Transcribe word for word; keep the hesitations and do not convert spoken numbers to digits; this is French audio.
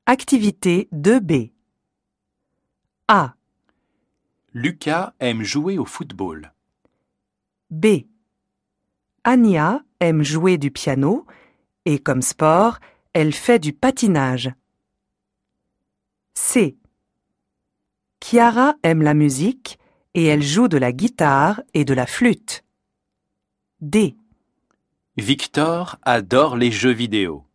Activité deux B. A. Lucas aime jouer au football. B. Ania aime jouer du piano et comme sport, elle fait du patinage. C. Chiara aime la musique et elle joue de la guitare et de la flûte. D. Victor adore les jeux vidéo.